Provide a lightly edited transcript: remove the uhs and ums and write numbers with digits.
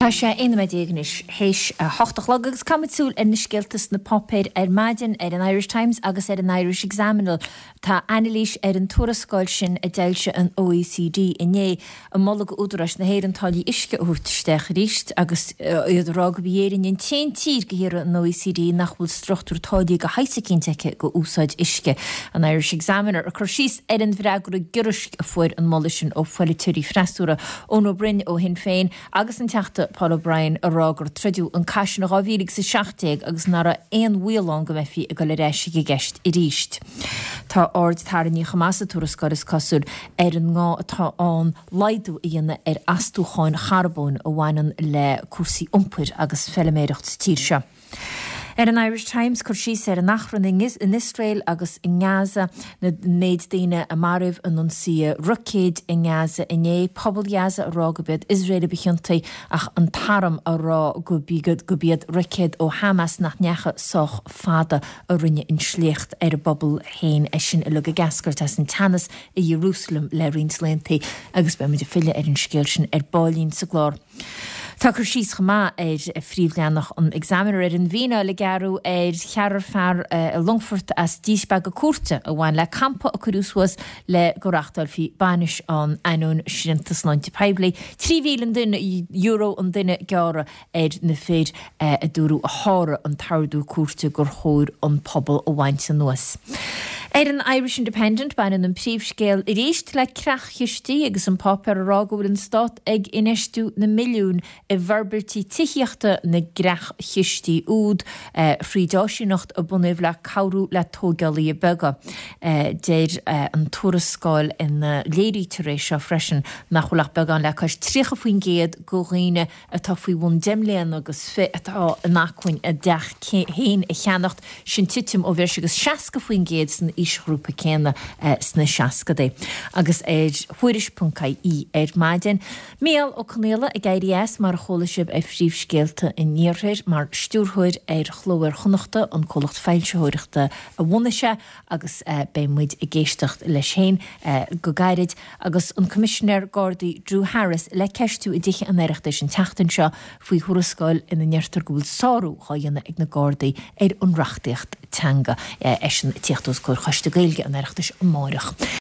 Tá sé inmidíagnis héis hochtachlagus cumúil in sciltas na popéir maidin an Irish Times agus an Irish Examiner tá analís an tuarascáil sin a deilse an OECD inné a mollag údras na héir antáí isce úirtsteach ríist agus iadrá go bhéirin in 10 tír go hir an OECD nachhfuil struchtúr táí go heisacíntecha go úsáid isce an Irish Examiner a chusís an bhreagur a gurisk a fuir an mollisin ó foilitirí freistúra ón ó brin ó hin féin agus an teachta Paul O'Brien a rágur tridú an caiisina ráhírig sa 60 agus nara éon bhuián go mefi a go le réisi go gceist i ríist. Tá ord tarní chamasa tuarascaris cosúr an ngá atá an laidú íana astúcháin charbón a bhhainan le cuasaí umpur agus fellméireacht tíirse. An Irish Times chuir sí an nachranning is in Israel agus in Gaza na méid daine a maribh an sia rucéid in Gaza inné pobl Gaza a rá go bead Israel bechionnta ach an taram a rá go bead rucéid ó Hamas nach necha soch fada a rinne in slécht bobbal héin sin a luga gascart as an tanas i Jerusalem le rins lenta agus be muid fille an scéil sin bálín sa glár. Tá chuir síos chumá phríomhleannach an Examiner an bhína le garú chearar fear a Longfort as díospa go cuarta a bhain le campa a chuúswas le goreachtal fi banis an einún sintas 90 peibli 3,000 duine euro an duine geara na féid a dúrú a hára an tardú cuarta gur chóir an pobl a bhaint san nuas. An Irish Independent bain an príomhscéal i réist le creachchistí agus an popper a rágóil an stát ag inistú na milliún i bharbertí tiíochta na greachchistí úd frídáisiúnacht a bunibh le cabhrú le tógálaí a bega. Déir an tuarascáil in léirí taréis seo freisin nach chulach began le cais trícha faoin géad go riine atá faoi bhún demléan agus fi atá nachcuin a deach héin a cheannacht sin titim ó bhir agus 60 faoin géad san isgrúpa céna sna seacadé. Agus huiris.caí maidin. Méal ó Canéla a gaiirí mar cholasib phríomhscéalta in níorthir mar stúrthúir chlóir chunachta an cholacht feilseóireachta a bhunaise agus bé muid i ggéisteacht leis chéin go gairid agus an Commissioner Gardaí Drew Harris le ceistú i dtithe an éireachta sin teachtain seo faoi thuarascáil ina neartar go bhfuil sáú chaanna ag na Gardaí an reachtaíocht teanga sin tíochtús chuir chaiste gailge an éireachtas máireach.